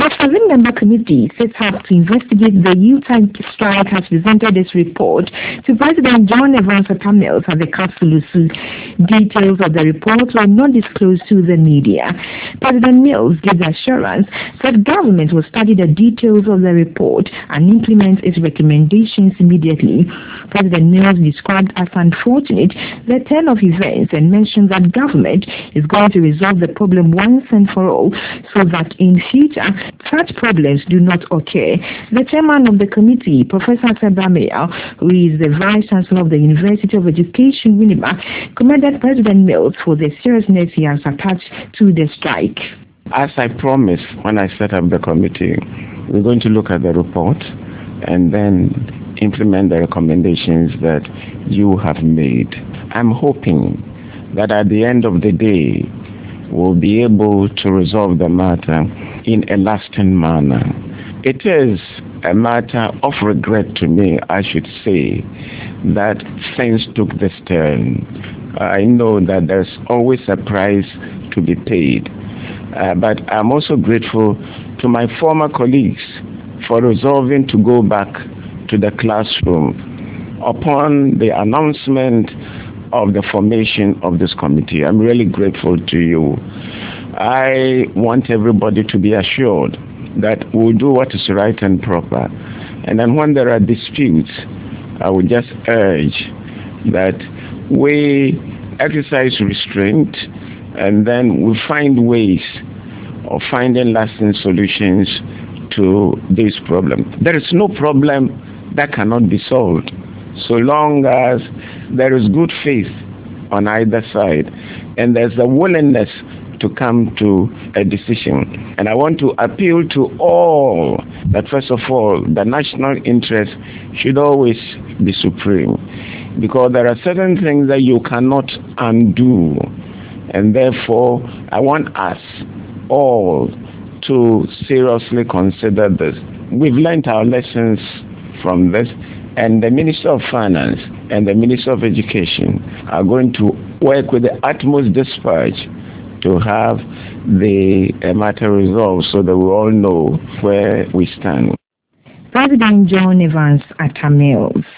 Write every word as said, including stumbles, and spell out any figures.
The seven-member committee set up to investigate the youth strike has presented its report to President John Evans Atta Mills at the Kasulusu. Details of the report were not disclosed to the media. President Mills gave assurance that government will study the details of the report and implement its recommendations immediately. President Mills described as unfortunate the turn of events and mentioned that government is going to resolve the problem once and for all so that in future such problems do not occur. The chairman of the committee, Professor Sebramea, who is the Vice Chancellor of the University of Education, Winneba, commended President Mills for the seriousness he has attached to the strike. As I promised when I set up the committee, we're going to look at the report and then implement the recommendations that you have made. I'm hoping that at the end of the day, we'll be able to resolve the matter in a lasting manner. It is a matter of regret to me, I should say, that things took this turn. I know that there's always a price to be paid, uh, but I'm also grateful to my former colleagues for resolving to go back to the classroom upon the announcement of the formation of this committee. I'm really grateful to you. I want everybody to be assured that we'll do what is right and proper. And then when there are disputes, I would just urge that we exercise restraint and then we find ways of finding lasting solutions to this problem. There is no problem that cannot be solved so long as there is good faith on either side and there's a willingness to come to a decision. And I want to appeal to all that, first of all, the national interest should always be supreme, because there are certain things that you cannot undo, and therefore I want us all to seriously consider this. We've learned our lessons from this, and the Minister of Finance and the Minister of Education are going to work with the utmost dispatch to have the matter resolved so that we all know where we stand. President John Evans Atta Mills.